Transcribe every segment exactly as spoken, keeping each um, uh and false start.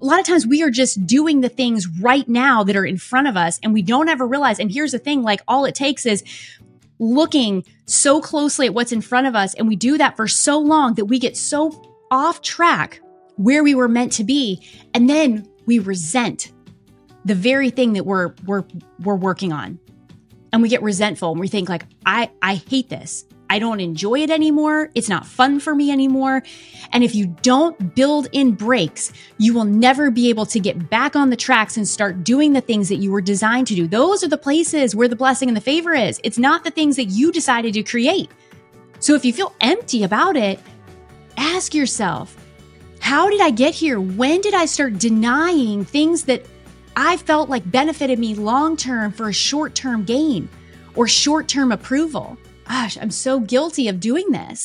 a lot of times we are just doing the things right now that are in front of us and we don't ever realize. And here's the thing, like all it takes is looking so closely at what's in front of us. And we do that for so long that we get so off track where we were meant to be. And then we resent the very thing that we're, we're, we're working on. And we get resentful and we think like, I, I hate this. I don't enjoy it anymore. It's not fun for me anymore. And if you don't build in breaks, you will never be able to get back on the tracks and start doing the things that you were designed to do. Those are the places where the blessing and the favor is. It's not the things that you decided to create. So if you feel empty about it, ask yourself, how did I get here? When did I start denying things that I felt like benefited me long-term for a short-term gain or short-term approval? Gosh, I'm so guilty of doing this.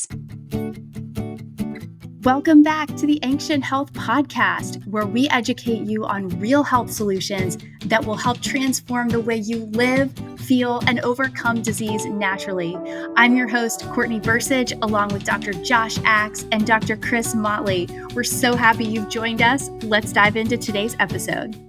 Welcome back to the Ancient Health Podcast, where we educate you on real health solutions that will help transform the way you live, feel, and overcome disease naturally. I'm your host, Courtney Bursage, along with Doctor Josh Axe and Doctor Chris Motley. We're so happy you've joined us. Let's dive into today's episode.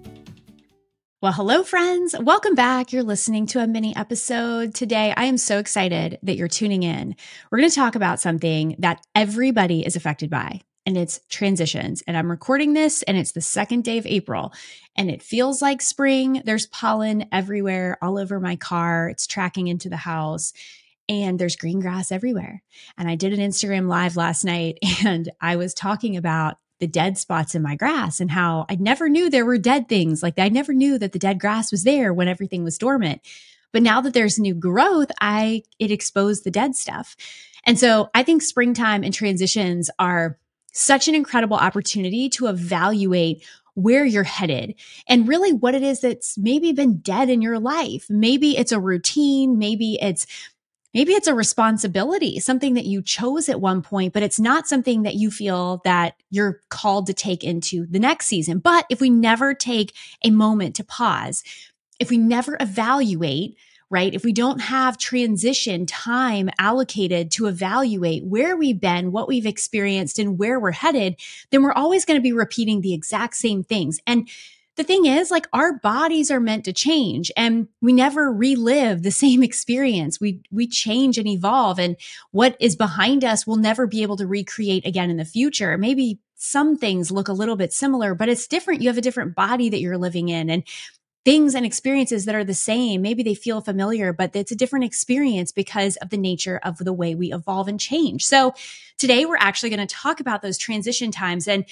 Well, hello, friends. Welcome back. You're listening to a mini episode today. I am so excited that you're tuning in. We're going to talk about something that everybody is affected by, and it's transitions. And I'm recording this, and it's the second day of April, and it feels like spring. There's pollen everywhere, all over my car. It's tracking into the house, and there's green grass everywhere. And I did an Instagram live last night, and I was talking about the dead spots in my grass and how I never knew there were dead things. Like I never knew that the dead grass was there when everything was dormant. But now that there's new growth, I it exposed the dead stuff. And so I think springtime and transitions are such an incredible opportunity to evaluate where you're headed and really what it is that's maybe been dead in your life. Maybe it's a routine, maybe it's Maybe it's a responsibility, something that you chose at one point, but it's not something that you feel that you're called to take into the next season. But if we never take a moment to pause, if we never evaluate, right? If we don't have transition time allocated to evaluate where we've been, what we've experienced, and where we're headed, then we're always going to be repeating the exact same things. And the thing is, like, our bodies are meant to change and we never relive the same experience. We, we change and evolve, and what is behind us will never be able to recreate again in the future. Maybe some things look a little bit similar, but it's different. You have a different body that you're living in, and things and experiences that are the same. Maybe they feel familiar, but it's a different experience because of the nature of the way we evolve and change. So today we're actually going to talk about those transition times. And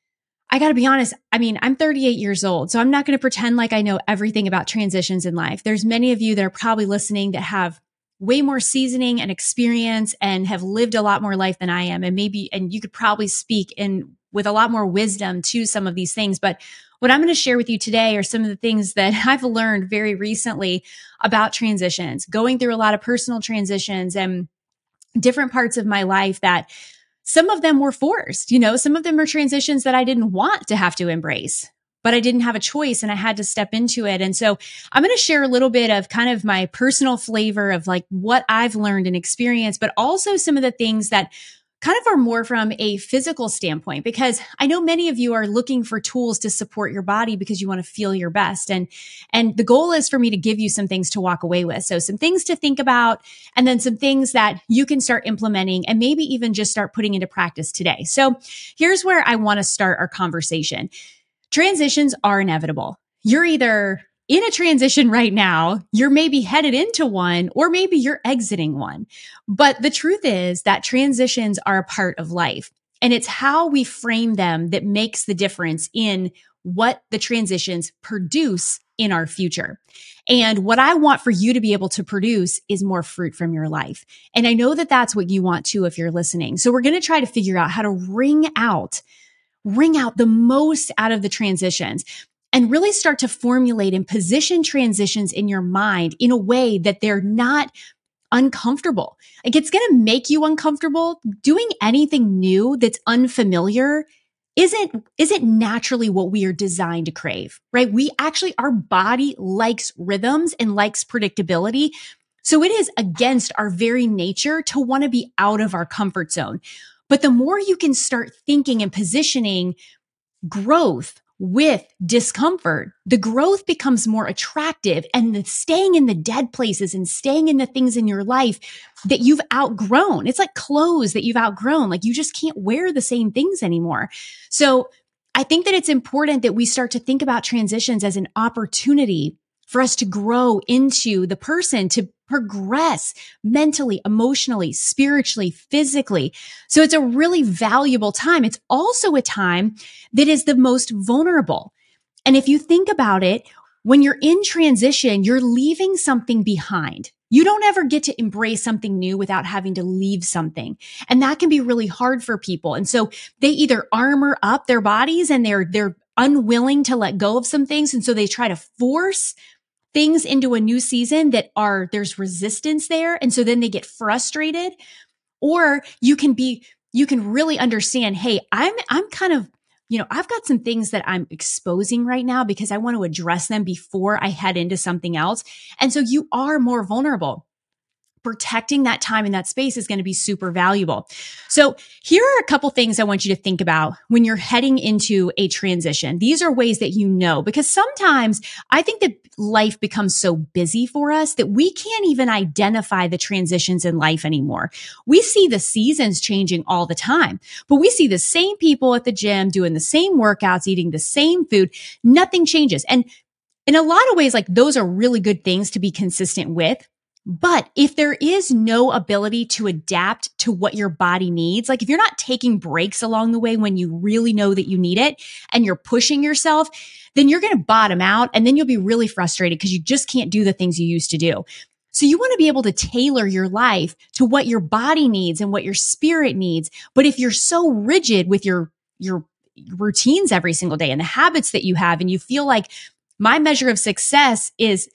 I got to be honest. I mean, I'm thirty-eight years old, so I'm not going to pretend like I know everything about transitions in life. There's many of you that are probably listening that have way more seasoning and experience and have lived a lot more life than I am. And maybe, and you could probably speak in with a lot more wisdom to some of these things. But what I'm going to share with you today are some of the things that I've learned very recently about transitions, going through a lot of personal transitions and different parts of my life that some of them were forced. You know, some of them are transitions that I didn't want to have to embrace, but I didn't have a choice and I had to step into it. And so I'm going to share a little bit of kind of my personal flavor of like what I've learned and experienced, but also some of the things that kind of are more from a physical standpoint, because I know many of you are looking for tools to support your body because you want to feel your best. And, and the goal is for me to give you some things to walk away with. So some things to think about, and then some things that you can start implementing and maybe even just start putting into practice today. So here's where I want to start our conversation. Transitions are inevitable. You're either in a transition right now, you're maybe headed into one, or maybe you're exiting one. But the truth is that transitions are a part of life, and it's how we frame them that makes the difference in what the transitions produce in our future. And what I want for you to be able to produce is more fruit from your life. And I know that that's what you want too if you're listening. So we're going to try to figure out how to wring out, wring out the most out of the transitions, and really start to formulate and position transitions in your mind in a way that they're not uncomfortable. Like, it's going to make you uncomfortable. Doing anything new that's unfamiliar isn't, isn't naturally what we are designed to crave, right? We actually, our body likes rhythms and likes predictability. So it is against our very nature to want to be out of our comfort zone. But the more you can start thinking and positioning growth with discomfort, the growth becomes more attractive, and the staying in the dead places and staying in the things in your life that you've outgrown. It's like clothes that you've outgrown. Like you just can't wear the same things anymore. So I think that it's important that we start to think about transitions as an opportunity for us to grow into the person, to progress mentally, emotionally, spiritually, physically. So it's a really valuable time. It's also a time that is the most vulnerable. And if you think about it, when you're in transition, you're leaving something behind. You don't ever get to embrace something new without having to leave something. And that can be really hard for people. And so they either armor up their bodies and they're, they're unwilling to let go of some things. And so they try to force things into a new season that are, there's resistance there. And so then they get frustrated. Or you can be, you can really understand, hey, I'm, I'm kind of, you know, I've got some things that I'm exposing right now because I want to address them before I head into something else. And so you are more vulnerable. Protecting that time and that space is going to be super valuable. So here are a couple things I want you to think about when you're heading into a transition. These are ways that you know, because sometimes I think that life becomes so busy for us that we can't even identify the transitions in life anymore. We see the seasons changing all the time, but we see the same people at the gym doing the same workouts, eating the same food. Nothing changes. And in a lot of ways, like those are really good things to be consistent with. But if there is no ability to adapt to what your body needs, like if you're not taking breaks along the way when you really know that you need it and you're pushing yourself, then you're going to bottom out and then you'll be really frustrated because you just can't do the things you used to do. So you want to be able to tailor your life to what your body needs and what your spirit needs. But if you're so rigid with your, your routines every single day and the habits that you have, and you feel like my measure of success is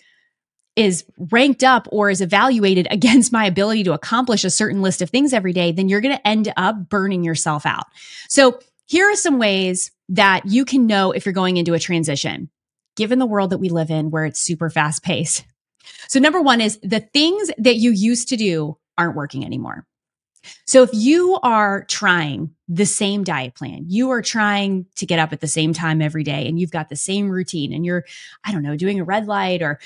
is ranked up or is evaluated against my ability to accomplish a certain list of things every day, then you're going to end up burning yourself out. So here are some ways that you can know if you're going into a transition, given the world that we live in where it's super fast paced. So number one is the things that you used to do aren't working anymore. So if you are trying the same diet plan, you are trying to get up at the same time every day and you've got the same routine and you're, I don't know, doing a red light or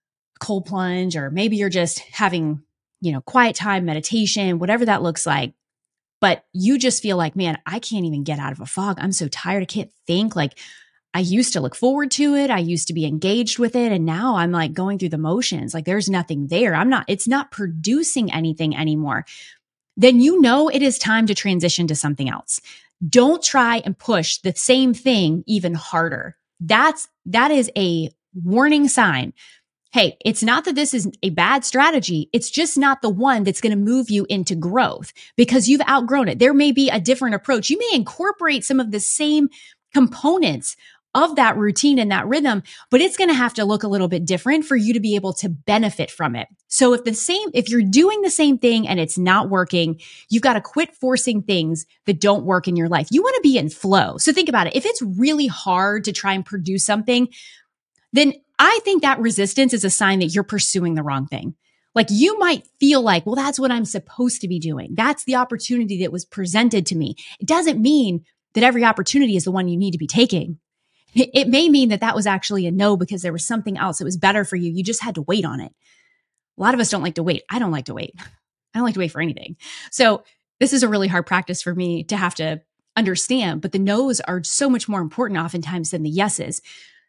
cold plunge, or maybe you're just having, you know, quiet time, meditation, whatever that looks like. But you just feel like, man, I can't even get out of a fog. I'm so tired. I can't think. Like I used to look forward to it. I used to be engaged with it. And now I'm like going through the motions. Like there's nothing there. I'm not, it's not producing anything anymore. Then you know it is time to transition to something else. Don't try and push the same thing even harder. That's, that is a warning sign. Hey, it's not that this is a bad strategy. It's just not the one that's going to move you into growth because you've outgrown it. There may be a different approach. You may incorporate some of the same components of that routine and that rhythm, but it's going to have to look a little bit different for you to be able to benefit from it. So if the same, if you're doing the same thing and it's not working, you've got to quit forcing things that don't work in your life. You want to be in flow. So think about it. If it's really hard to try and produce something, then I think that resistance is a sign that you're pursuing the wrong thing. Like you might feel like, well, that's what I'm supposed to be doing. That's the opportunity that was presented to me. It doesn't mean that every opportunity is the one you need to be taking. It may mean that that was actually a no because there was something else that was better for you. You just had to wait on it. A lot of us don't like to wait. I don't like to wait. I don't like to wait for anything. So this is a really hard practice for me to have to understand, but the no's are so much more important oftentimes than the yeses.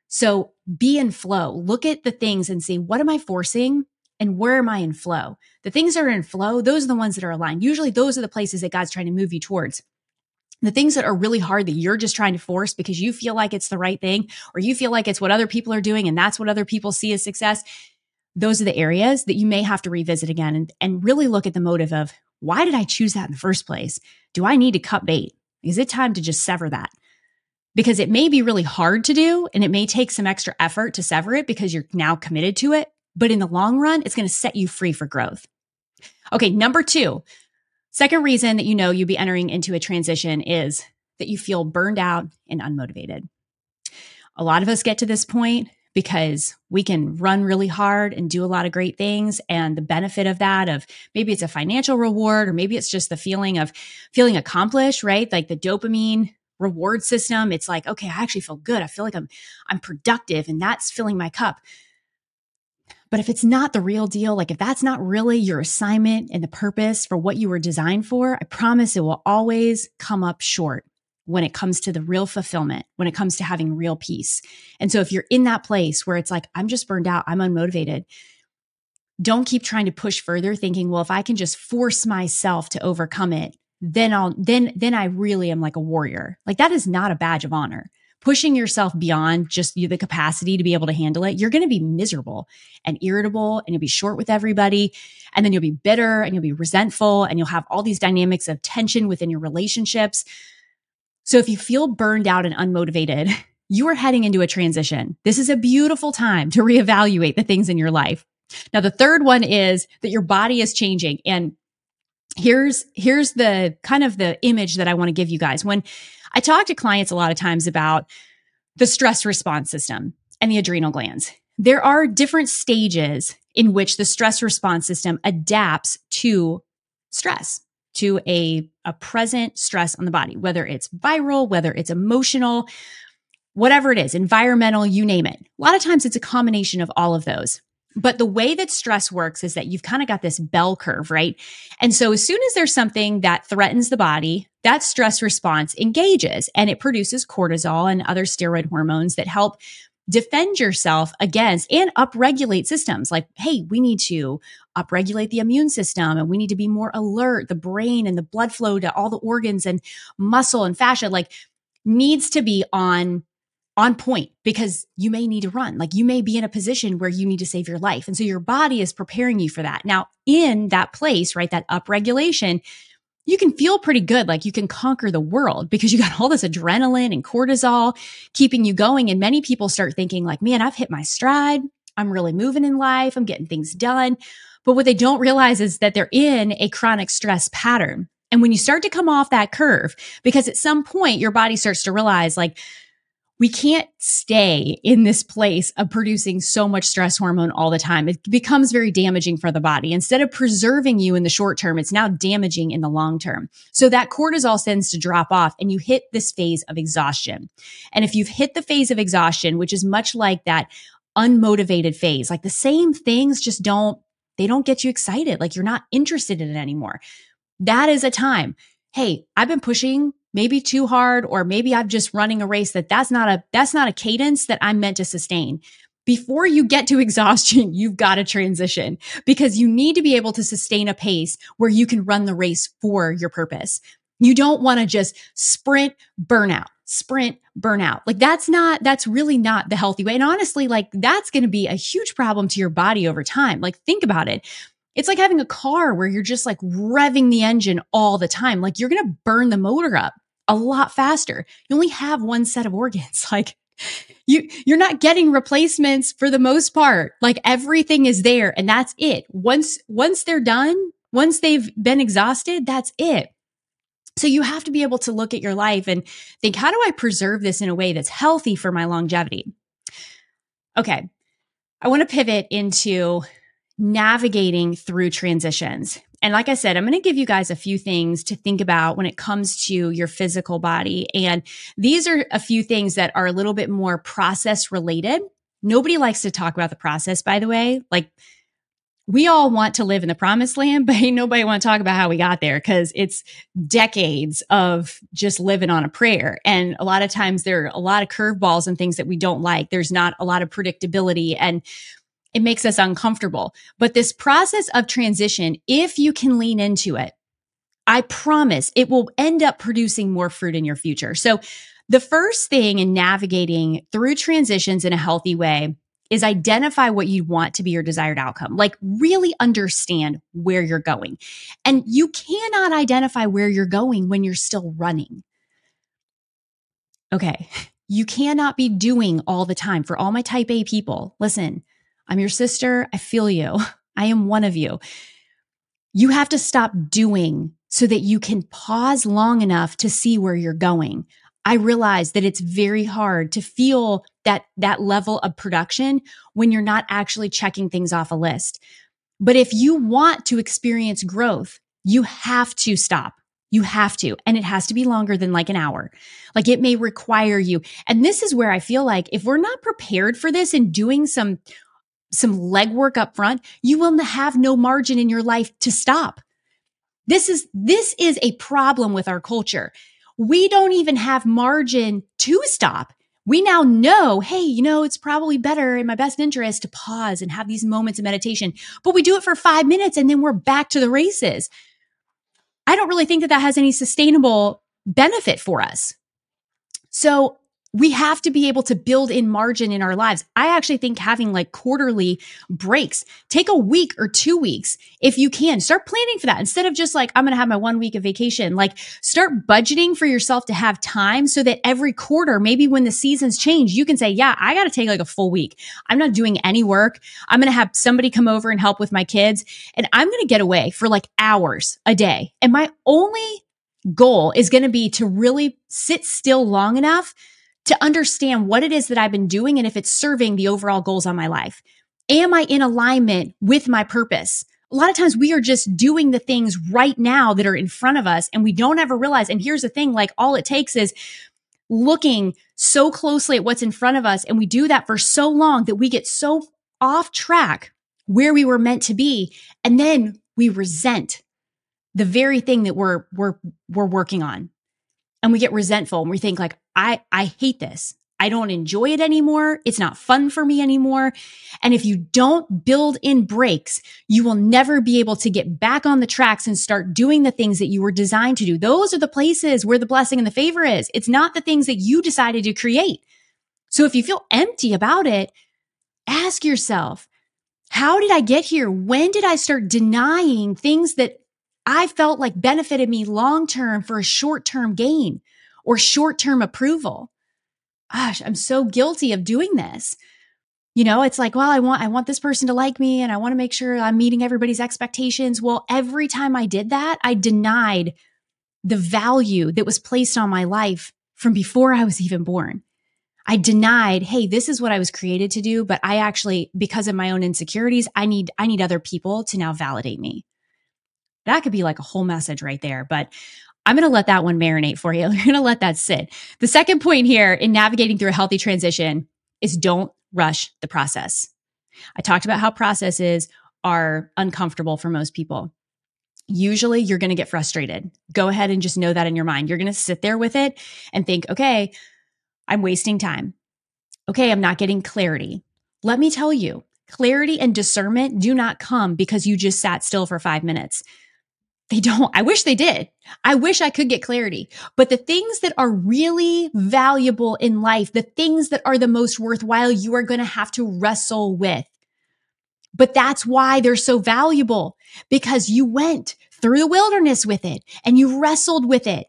So be in flow. Look at the things and see, what am I forcing and where am I in flow? The things that are in flow, those are the ones that are aligned. Usually those are the places that God's trying to move you towards. The things that are really hard that you're just trying to force because you feel like it's the right thing, or you feel like it's what other people are doing and that's what other people see as success, those are the areas that you may have to revisit again and, and really look at the motive of, why did I choose that in the first place? Do I need to cut bait? Is it time to just sever that? Because it may be really hard to do and it may take some extra effort to sever it because you're now committed to it. But in the long run, it's going to set you free for growth. Okay, number two, second reason that you know you'll be entering into a transition is that you feel burned out and unmotivated. A lot of us get to this point because we can run really hard and do a lot of great things. And the benefit of that, of maybe it's a financial reward, or maybe it's just the feeling of feeling accomplished, right? Like the dopamine reward system. It's like, okay, I actually feel good. I feel like I'm, I'm productive, and that's filling my cup. But if it's not the real deal, like if that's not really your assignment and the purpose for what you were designed for, I promise it will always come up short when it comes to the real fulfillment, when it comes to having real peace. And so if you're in that place where it's like, I'm just burned out, I'm unmotivated, don't keep trying to push further thinking, well, if I can just force myself to overcome it, then I'll, then, then I really am like a warrior. Like that is not a badge of honor. Pushing yourself beyond just the capacity to be able to handle it, you're going to be miserable and irritable, and you'll be short with everybody. And then you'll be bitter and you'll be resentful, and you'll have all these dynamics of tension within your relationships. So if you feel burned out and unmotivated, you are heading into a transition. This is a beautiful time to reevaluate the things in your life. Now, the third one is that your body is changing. And here's, here's the kind of the image that I want to give you guys. When I talk to clients a lot of times about the stress response system and the adrenal glands, there are different stages in which the stress response system adapts to stress, to a, a present stress on the body, whether it's viral, whether it's emotional, whatever it is, environmental, you name it. A lot of times it's a combination of all of those. But the way that stress works is that you've kind of got this bell curve, right? And so as soon as there's something that threatens the body, that stress response engages, and it produces cortisol and other steroid hormones that help defend yourself against and upregulate systems. Like, hey, we need to upregulate the immune system, and we need to be more alert. The brain and the blood flow to all the organs and muscle and fascia, like, needs to be on on point, because you may need to run. Like, you may be in a position where you need to save your life. And so your body is preparing you for that. Now, in that place, right, that upregulation, you can feel pretty good. Like you can conquer the world because you got all this adrenaline and cortisol keeping you going. And many people start thinking like, man, I've hit my stride. I'm really moving in life. I'm getting things done. But what they don't realize is that they're in a chronic stress pattern. And when you start to come off that curve, because at some point your body starts to realize like, we can't stay in this place of producing so much stress hormone all the time. It becomes very damaging for the body. Instead of preserving you in the short term, it's now damaging in the long term. So that cortisol tends to drop off, and you hit this phase of exhaustion. And if you've hit the phase of exhaustion, which is much like that unmotivated phase, like the same things just don't, they don't get you excited. Like you're not interested in it anymore. That is a time. Hey, I've been pushing maybe too hard, or maybe I'm just running a race that that's not a, that's not a cadence that I'm meant to sustain. Before you get to exhaustion, you've got to transition, because you need to be able to sustain a pace where you can run the race for your purpose. You don't want to just sprint, burnout, sprint, burnout. Like that's not, that's really not the healthy way. And honestly, like that's going to be a huge problem to your body over time. Like think about it. It's like having a car where you're just like revving the engine all the time. Like you're going to burn the motor up a lot faster. You only have one set of organs. Like you, you're not getting replacements for the most part. Like everything is there and that's it. Once, once they're done, once they've been exhausted, that's it. So you have to be able to look at your life and think, how do I preserve this in a way that's healthy for my longevity? Okay. I want to pivot into navigating through transitions. And like I said, I'm going to give you guys a few things to think about when it comes to your physical body. And these are a few things that are a little bit more process related. Nobody likes to talk about the process, by the way. Like we all want to live in the promised land, but ain't nobody want to talk about how we got there, because it's decades of just living on a prayer. And a lot of times there are a lot of curveballs and things that we don't like. There's not a lot of predictability, and it makes us uncomfortable. But this process of transition, if you can lean into it, I promise it will end up producing more fruit in your future. So the first thing in navigating through transitions in a healthy way is identify what you want to be your desired outcome. Like really understand where you're going. And you cannot identify where you're going when you're still running. Okay. You cannot be doing all the time. For all my type A people, listen, I'm your sister. I feel you. I am one of you. You have to stop doing so that you can pause long enough to see where you're going. I realize that it's very hard to feel that, that level of production when you're not actually checking things off a list. But if you want to experience growth, you have to stop. You have to. And it has to be longer than like an hour. Like it may require you. And this is where I feel like if we're not prepared for this and doing some, some legwork up front, you will have no margin in your life to stop. This is, this is a problem with our culture. We don't even have margin to stop. We now know, hey, you know, it's probably better in my best interest to pause and have these moments of meditation, but we do it for five minutes and then we're back to the races. I don't really think that that has any sustainable benefit for us. So we have to be able to build in margin in our lives. I actually think having like quarterly breaks, take a week or two weeks if you can. Start planning for that instead of just like, I'm going to have my one week of vacation. Like start budgeting for yourself to have time so that every quarter, maybe when the seasons change, you can say, yeah, I got to take like a full week. I'm not doing any work. I'm going to have somebody come over and help with my kids. And I'm going to get away for like hours a day. And my only goal is going to be to really sit still long enough to understand what it is that I've been doing and if it's serving the overall goals on my life. Am I in alignment with my purpose? A lot of times we are just doing the things right now that are in front of us and we don't ever realize. And here's the thing, like all it takes is looking so closely at what's in front of us. And we do that for so long that we get so off track where we were meant to be. And then we resent the very thing that we're, we're, we're working on. And we get resentful and we think like, I, I hate this. I don't enjoy it anymore. It's not fun for me anymore. And if you don't build in breaks, you will never be able to get back on the tracks and start doing the things that you were designed to do. Those are the places where the blessing and the favor is. It's not the things that you decided to create. So if you feel empty about it, ask yourself, how did I get here? When did I start denying things that I felt like benefited me long-term for a short-term gain or short-term approval? Gosh, I'm so guilty of doing this. You know, it's like, well, I want, I want this person to like me and I want to make sure I'm meeting everybody's expectations. Well, every time I did that, I denied the value that was placed on my life from before I was even born. I denied, hey, this is what I was created to do, but I actually, because of my own insecurities, I need, I need other people to now validate me. That could be like a whole message right there, but I'm going to let that one marinate for you. You're going to let that sit. The second point here in navigating through a healthy transition is don't rush the process. I talked about how processes are uncomfortable for most people. Usually you're going to get frustrated. Go ahead and just know that in your mind. You're going to sit there with it and think, okay, I'm wasting time. Okay, I'm not getting clarity. Let me tell you, clarity and discernment do not come because you just sat still for five minutes. They don't. I wish they did. I wish I could get clarity. But the things that are really valuable in life, the things that are the most worthwhile, you are going to have to wrestle with. But that's why they're so valuable, because you went through the wilderness with it and you wrestled with it.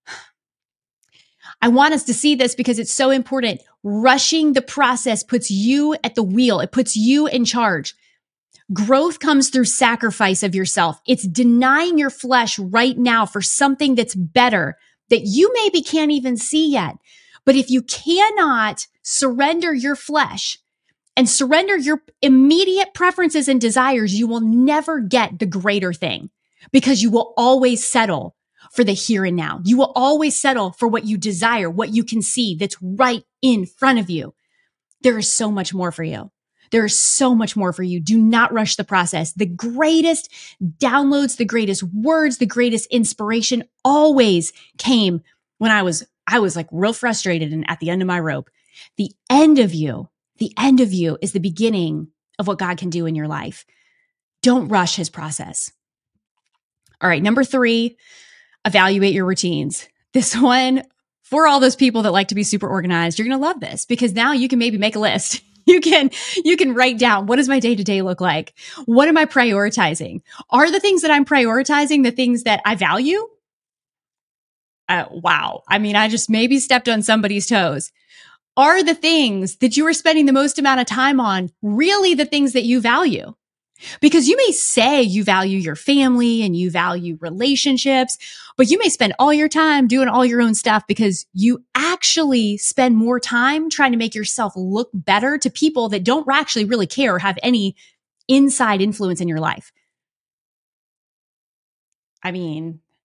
I want us to see this because it's so important. Rushing the process puts you at the wheel. It puts you in charge. Growth comes through sacrifice of yourself. It's denying your flesh right now for something that's better that you maybe can't even see yet. But if you cannot surrender your flesh and surrender your immediate preferences and desires, you will never get the greater thing because you will always settle for the here and now. You will always settle for what you desire, what you can see that's right in front of you. There is so much more for you. There is so much more for you. Do not rush the process. The greatest downloads, the greatest words, the greatest inspiration always came when I was, I was like real frustrated and at the end of my rope. The end of you, the end of you is the beginning of what God can do in your life. Don't rush his process. All right. Number three, evaluate your routines. This one, for all those people that like to be super organized, you're going to love this because now you can maybe make a list. You can, you can write down, what does my day to day look like? What am I prioritizing? Are the things that I'm prioritizing the things that I value? Uh, wow. I mean, I just maybe stepped on somebody's toes. Are the things that you are spending the most amount of time on really the things that you value? Because you may say you value your family and you value relationships, but you may spend all your time doing all your own stuff because you actually spend more time trying to make yourself look better to people that don't actually really care or have any inside influence in your life. I mean,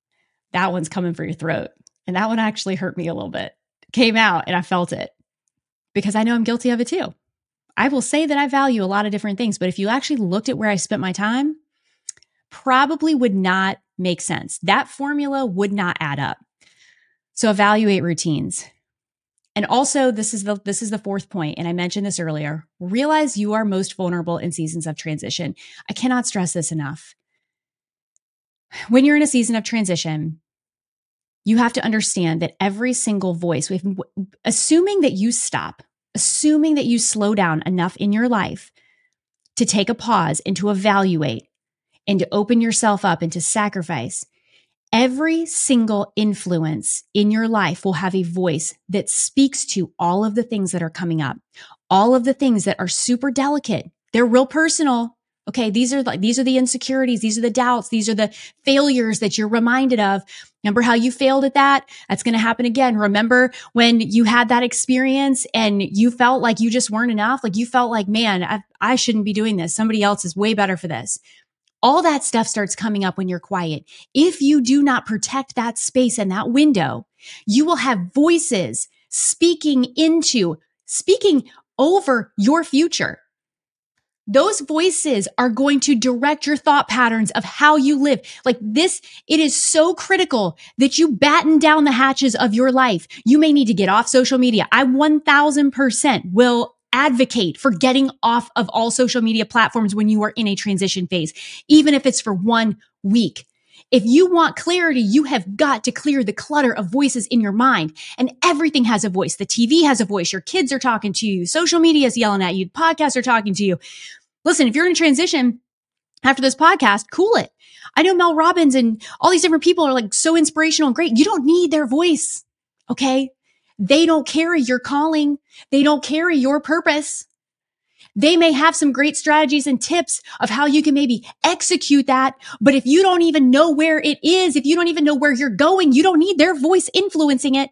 that one's coming for your throat. And that one actually hurt me a little bit. It came out and I felt it because I know I'm guilty of it too. I will say that I value a lot of different things, but if you actually looked at where I spent my time, probably would not make sense. That formula would not add up. So evaluate routines. And also, this is the this is the fourth point, and I mentioned this earlier. Realize you are most vulnerable in seasons of transition. I cannot stress this enough. When you're in a season of transition, you have to understand that every single voice, assuming that you stop, assuming that you slow down enough in your life to take a pause and to evaluate and to open yourself up and to sacrifice, every single influence in your life will have a voice that speaks to all of the things that are coming up, all of the things that are super delicate. They're real personal. Okay, these are like, these are the insecurities. These are the doubts. These are the failures that you're reminded of. Remember how you failed at that? That's going to happen again. Remember when you had that experience and you felt like you just weren't enough? Like you felt like, man, I, I shouldn't be doing this. Somebody else is way better for this. All that stuff starts coming up when you're quiet. If you do not protect that space and that window, you will have voices speaking into, speaking over your future. Those voices are going to direct your thought patterns of how you live. Like this, it is so critical that you batten down the hatches of your life. You may need to get off social media. I one thousand percent will advocate for getting off of all social media platforms when you are in a transition phase, even if it's for one week. If you want clarity, you have got to clear the clutter of voices in your mind. And everything has a voice. The T V has a voice. Your kids are talking to you. Social media is yelling at you. Podcasts are talking to you. Listen, if you're in a transition after this podcast, cool it. I know Mel Robbins and all these different people are like so inspirational and great. You don't need their voice. Okay. They don't carry your calling. They don't carry your purpose. They may have some great strategies and tips of how you can maybe execute that. But if you don't even know where it is, if you don't even know where you're going, you don't need their voice influencing it.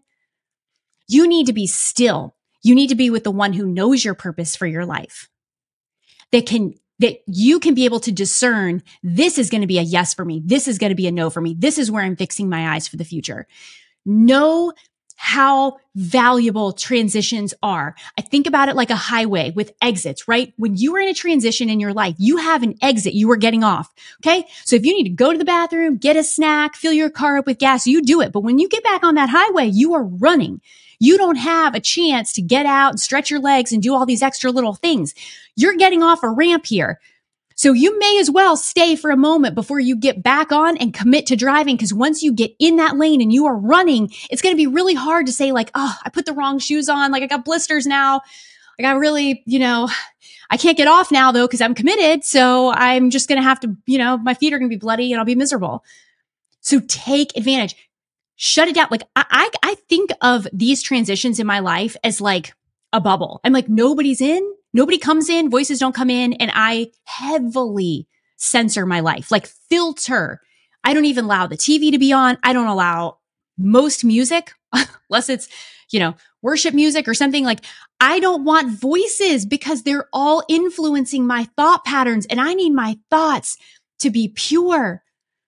You need to be still. You need to be with the one who knows your purpose for your life. That can, that you can be able to discern, this is going to be a yes for me. This is going to be a no for me. This is where I'm fixing my eyes for the future. Know how valuable transitions are. I think about it like a highway with exits, right? When you are in a transition in your life, you have an exit you are getting off. Okay. So if you need to go to the bathroom, get a snack, fill your car up with gas, you do it. But when you get back on that highway, you are running. You don't have a chance to get out and stretch your legs and do all these extra little things. You're getting off a ramp here. So you may as well stay for a moment before you get back on and commit to driving. Because once you get in that lane and you are running, it's going to be really hard to say like, oh, I put the wrong shoes on. Like I got blisters now. I got really, you know, I can't get off now though, because I'm committed. So I'm just going to have to, you know, my feet are going to be bloody and I'll be miserable. So take advantage. Shut it down. Like I, I, I think of these transitions in my life as like a bubble. I'm like, nobody's in, nobody comes in, voices don't come in. And I heavily censor my life, like filter. I don't even allow the T V to be on. I don't allow most music, unless it's, you know, worship music or something. Like I don't want voices because they're all influencing my thought patterns and I need my thoughts to be pure.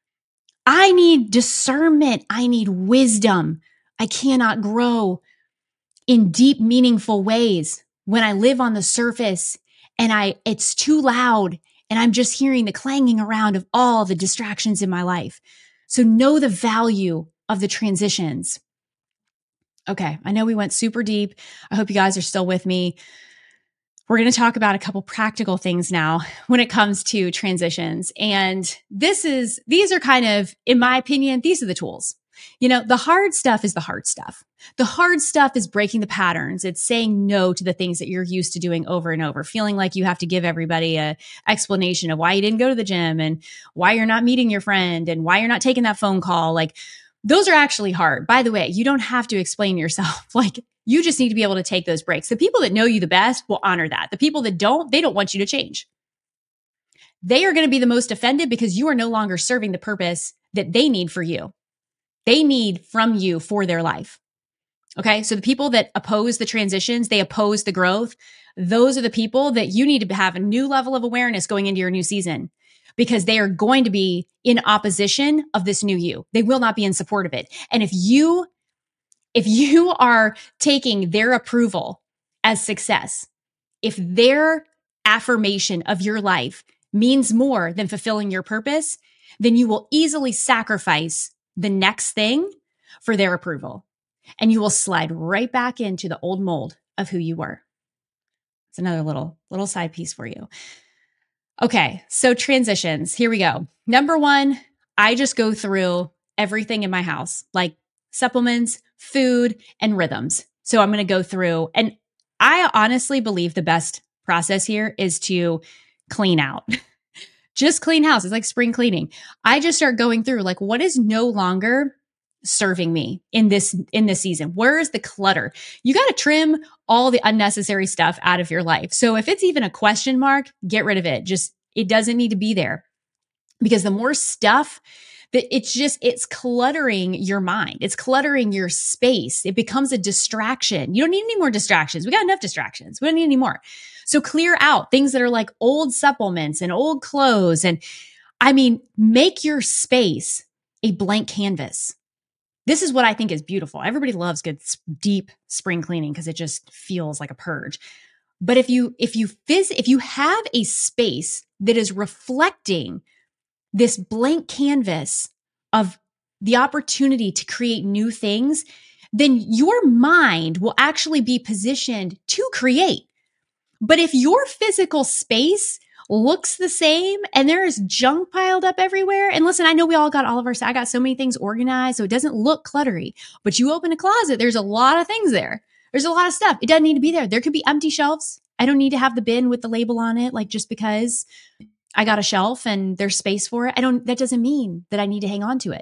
I need discernment. I need wisdom. I cannot grow in deep, meaningful ways when I live on the surface and I, it's too loud and I'm just hearing the clanging around of all the distractions in my life. So know the value of the transitions. Okay. I know we went super deep. I hope you guys are still with me. We're going to talk about a couple practical things now when it comes to transitions. And this is, these are kind of, in my opinion, these are the tools. You know, the hard stuff is the hard stuff. The hard stuff is breaking the patterns. It's saying no to the things that you're used to doing over and over, feeling like you have to give everybody a explanation of why you didn't go to the gym and why you're not meeting your friend and why you're not taking that phone call. Like those are actually hard. By the way, you don't have to explain yourself. Like you just need to be able to take those breaks. The people that know you the best will honor that. The people that don't, they don't want you to change. They are going to be the most offended because you are no longer serving the purpose that they need for you. They need from you for their life. Okay. So the people that oppose the transitions, they oppose the growth. Those are the people that you need to have a new level of awareness going into your new season. because they are going to be in opposition of this new you. They will not be in support of it. And if you, if you are taking their approval as success, if their affirmation of your life means more than fulfilling your purpose, then you will easily sacrifice the next thing for their approval. And you will slide right back into the old mold of who you were. It's another little, little side piece for you. Okay, so transitions. Here we go. Number one, I just go through everything in my house, like supplements, food, and rhythms. So I'm going to go through, and I honestly believe the best process here is to clean out. Just clean house. It's like spring cleaning. I just start going through like, what is no longer serving me in this, in this season? Where is the clutter? You got to trim all the unnecessary stuff out of your life. So if it's even a question mark, get rid of it. Just, it doesn't need to be there, because the more stuff that it's just, it's cluttering your mind. It's cluttering your space. It becomes a distraction. You don't need any more distractions. We got enough distractions. We don't need any more. So clear out things that are like old supplements and old clothes. And I mean, make your space a blank canvas. This is what I think is beautiful. Everybody loves good, deep spring cleaning because it just feels like a purge. But if you, if you phys- if you have a space that is reflecting this blank canvas of the opportunity to create new things, then your mind will actually be positioned to create. But if your physical space looks the same and there is junk piled up everywhere, and listen, I know we all got all of our, I got so many things organized, so it doesn't look cluttery, but you open a closet, there's a lot of things there. There's a lot of stuff. It doesn't need to be there. There could be empty shelves. I don't need to have the bin with the label on it, like just because I got a shelf and there's space for it. I don't, that doesn't mean that I need to hang on to it.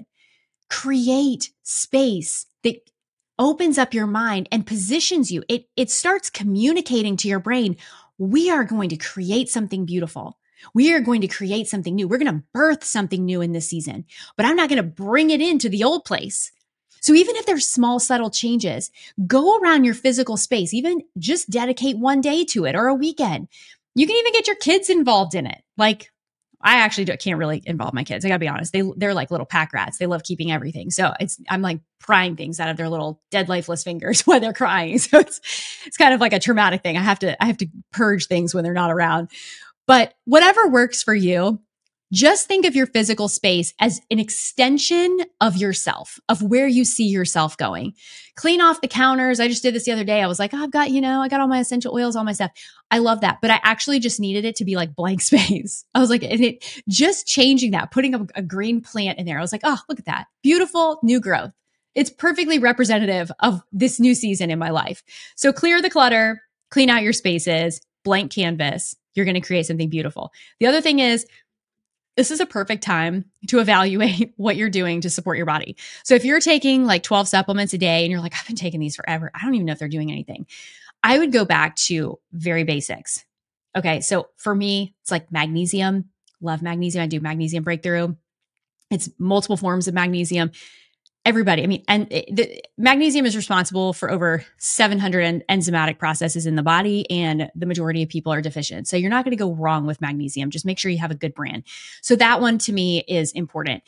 Create space that opens up your mind and positions you. It, it starts communicating to your brain. We are going to create something beautiful. We are going to create something new. We're going to birth something new in this season, but I'm not going to bring it into the old place. So even if there's small, subtle changes, go around your physical space, even just dedicate one day to it or a weekend. You can even get your kids involved in it. Like, I actually do, can't really involve my kids. I gotta be honest. They, they're like little pack rats. They love keeping everything. So it's, I'm like prying things out of their little dead lifeless fingers when they're crying. So it's, it's kind of like a traumatic thing. I have to, I have to purge things when they're not around, but whatever works for you, just think of your physical space as an extension of yourself, of where you see yourself going. Clean off the counters. I just did this the other day. I was like, oh, I've got, you know, I got all my essential oils, all my stuff. I love that. But I actually just needed it to be like blank space. I was like, and it, just changing that, putting a, a green plant in there. I was like, oh, look at that. Beautiful new growth. It's perfectly representative of this new season in my life. So clear the clutter, clean out your spaces, blank canvas. You're going to create something beautiful. The other thing is, this is a perfect time to evaluate what you're doing to support your body. So if you're taking like twelve supplements a day and you're like, I've been taking these forever, I don't even know if they're doing anything. I would go back to very basics. Okay. So for me, it's like magnesium. Love magnesium. I do magnesium breakthrough. It's multiple forms of magnesium. Everybody, I mean, and the magnesium is responsible for over seven hundred en- enzymatic processes in the body, and the majority of people are deficient. So you're not going to go wrong with magnesium. Just make sure you have a good brand. So that one to me is important.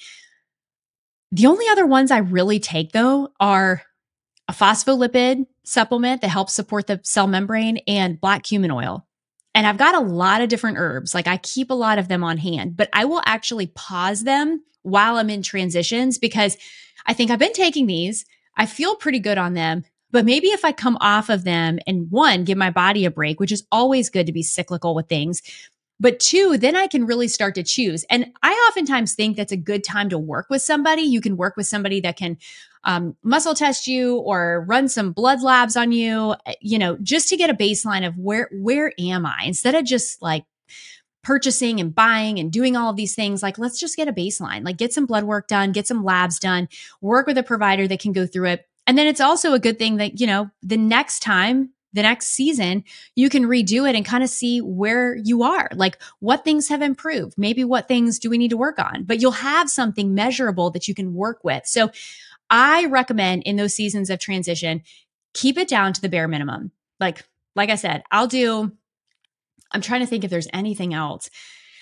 The only other ones I really take though are a phospholipid supplement that helps support the cell membrane and black cumin oil. And I've got a lot of different herbs. Like I keep a lot of them on hand, but I will actually pause them while I'm in transitions because I think I've been taking these. I feel pretty good on them, but maybe if I come off of them and one, give my body a break, which is always good to be cyclical with things. But two, then I can really start to choose. And I oftentimes think that's a good time to work with somebody. You can work with somebody that can um, muscle test you or run some blood labs on you, you know, just to get a baseline of where, where am I? Instead of just like purchasing and buying and doing all of these things, like, let's just get a baseline, like get some blood work done, get some labs done, work with a provider that can go through it. And then it's also a good thing that, you know, the next time, the next season, you can redo it and kind of see where you are, like what things have improved, maybe what things do we need to work on, but you'll have something measurable that you can work with. So I recommend in those seasons of transition, keep it down to the bare minimum. Like, like I said, I'll do I'm trying to think if there's anything else.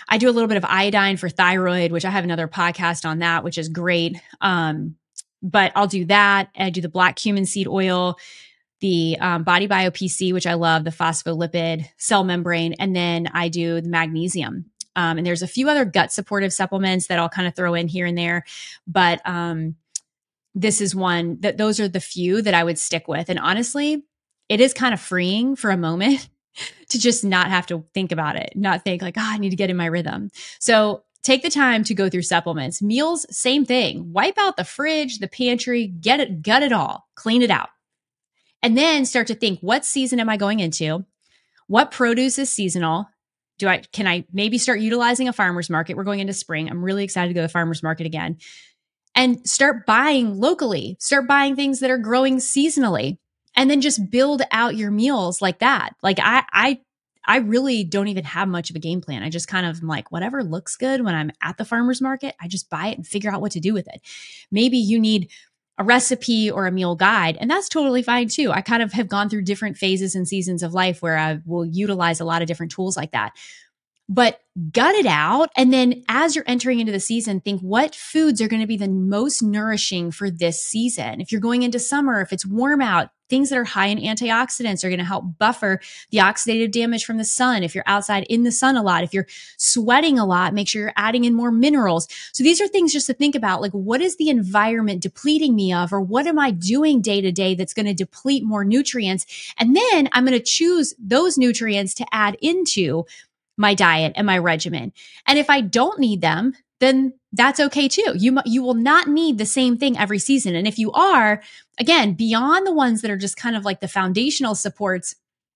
I do a little bit of iodine for thyroid, which I have another podcast on that, which is great. Um, but I'll do that. I do the black cumin seed oil, the um, Body Bio P C, which I love, the phospholipid cell membrane, and then I do the magnesium. Um, and there's a few other gut supportive supplements that I'll kind of throw in here and there. But um, this is one that those are the few that I would stick with. And honestly, it is kind of freeing for a moment to just not have to think about it, not think like, oh, I need to get in my rhythm. So take the time to go through supplements. Meals, same thing. Wipe out the fridge, the pantry, get it, gut it all, clean it out. And then start to think, what season am I going into? What produce is seasonal? Do I, can I maybe start utilizing a farmer's market? We're going into spring. I'm really excited to go to the farmer's market again. And start buying locally. Start buying things that are growing seasonally. And then just build out your meals like that. Like I, I, I really don't even have much of a game plan. I just kind of am like, whatever looks good when I'm at the farmer's market, I just buy it and figure out what to do with it. Maybe you need a recipe or a meal guide, and that's totally fine too. I kind of have gone through different phases and seasons of life where I will utilize a lot of different tools like that. But gut it out. And then as you're entering into the season, think what foods are going to be the most nourishing for this season. If you're going into summer, if it's warm out, things that are high in antioxidants are going to help buffer the oxidative damage from the sun. If you're outside in the sun a lot, if you're sweating a lot, make sure you're adding in more minerals. So these are things just to think about, like what is the environment depleting me of, or what am I doing day to day that's going to deplete more nutrients? And then I'm going to choose those nutrients to add into my diet and my regimen. And if I don't need them, then that's okay too. You, you will not need the same thing every season. And if you are, again, beyond the ones that are just kind of like the foundational supports,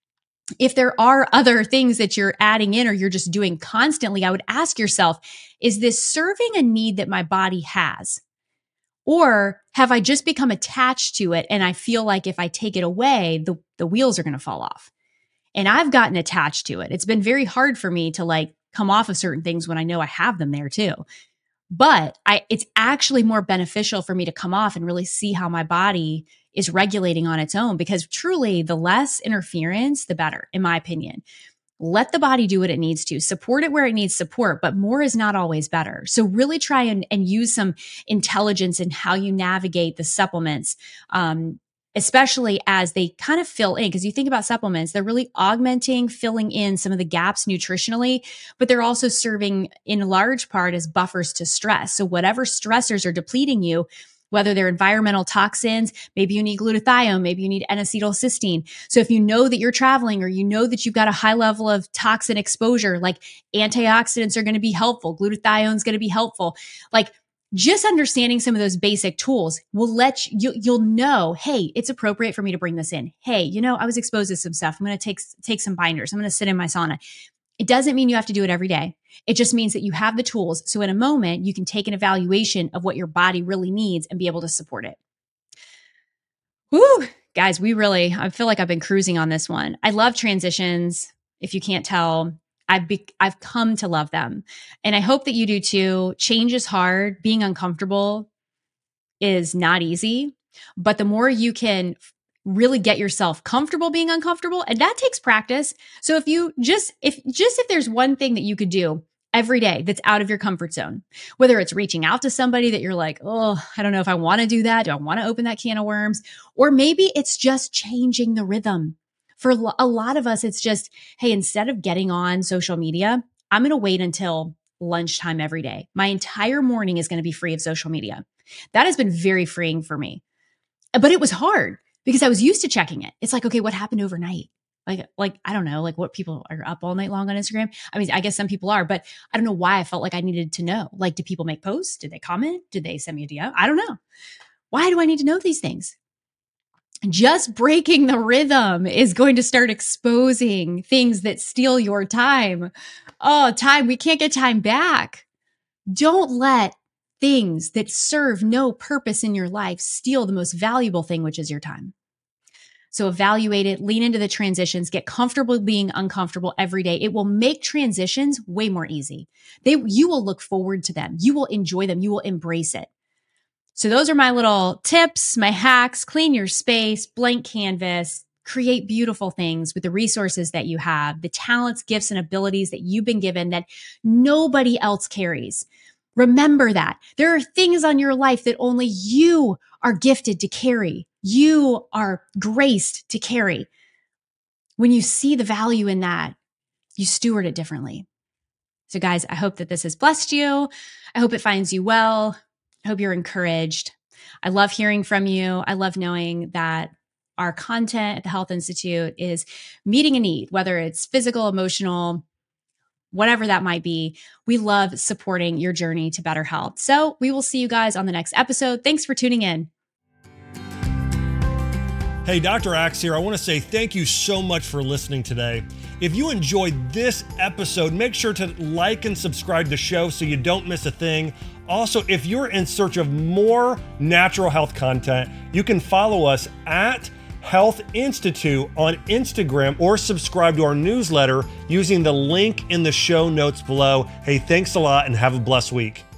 if there are other things that you're adding in or you're just doing constantly, I would ask yourself, is this serving a need that my body has? Or have I just become attached to it and I feel like if I take it away, the, the wheels are going to fall off? And I've gotten attached to it. It's been very hard for me to like come off of certain things when I know I have them there too. But I, it's actually more beneficial for me to come off and really see how my body is regulating on its own, because truly the less interference, the better, in my opinion. Let the body do what it needs to, support it where it needs support, but more is not always better. So really try and, and use some intelligence in how you navigate the supplements, um, especially as they kind of fill in. Because you think about supplements, they're really augmenting, filling in some of the gaps nutritionally, but they're also serving in large part as buffers to stress. So whatever stressors are depleting you, whether they're environmental toxins, maybe you need glutathione, maybe you need N-acetylcysteine. So if you know that you're traveling or you know that you've got a high level of toxin exposure, like antioxidants are going to be helpful, glutathione is going to be helpful. Like just understanding some of those basic tools will let you, you'll know, hey, it's appropriate for me to bring this in. Hey, you know, I was exposed to some stuff. I'm going to take, take some binders. I'm going to sit in my sauna. It doesn't mean you have to do it every day. It just means that you have the tools. So in a moment, you can take an evaluation of what your body really needs and be able to support it. Woo, guys, we really, I feel like I've been cruising on this one. I love transitions. If you can't tell, I've be, I've come to love them. And I hope that you do too. Change is hard. Being uncomfortable is not easy, but the more you can really get yourself comfortable being uncomfortable, and that takes practice. So if you just, if just if there's one thing that you could do every day that's out of your comfort zone, whether it's reaching out to somebody that you're like, oh, I don't know if I want to do that. Do I want to open that can of worms? Or maybe it's just changing the rhythm. For a lot of us, it's just, hey, instead of getting on social media, I'm going to wait until lunchtime every day. My entire morning is going to be free of social media. That has been very freeing for me. But it was hard because I was used to checking it. It's like, okay, what happened overnight? Like, like, I don't know, like what people are up all night long on Instagram. I mean, I guess some people are, but I don't know why I felt like I needed to know. Like, did people make posts? Did they comment? Did they send me a D M? I don't know. Why do I need to know these things? Just breaking the rhythm is going to start exposing things that steal your time. Oh, time. We can't get time back. Don't let things that serve no purpose in your life steal the most valuable thing, which is your time. So evaluate it, lean into the transitions, get comfortable being uncomfortable every day. It will make transitions way more easy. They, you will look forward to them. You will enjoy them. You will embrace it. So those are my little tips, my hacks. Clean your space, blank canvas, create beautiful things with the resources that you have, the talents, gifts, and abilities that you've been given that nobody else carries. Remember that. There are things on your life that only you are gifted to carry. You are graced to carry. When you see the value in that, you steward it differently. So guys, I hope that this has blessed you. I hope it finds you well. I hope you're encouraged. I love hearing from you. I love knowing that our content at the Health Institute is meeting a need, whether it's physical, emotional, whatever that might be. We love supporting your journey to better health. So we will see you guys on the next episode. Thanks for tuning in. Hey, Doctor Axe here. I want to say thank you so much for listening today. If you enjoyed this episode, make sure to like and subscribe to the show so you don't miss a thing. Also, if you're in search of more natural health content, you can follow us at Health Institute on Instagram or subscribe to our newsletter using the link in the show notes below. Hey, thanks a lot and have a blessed week.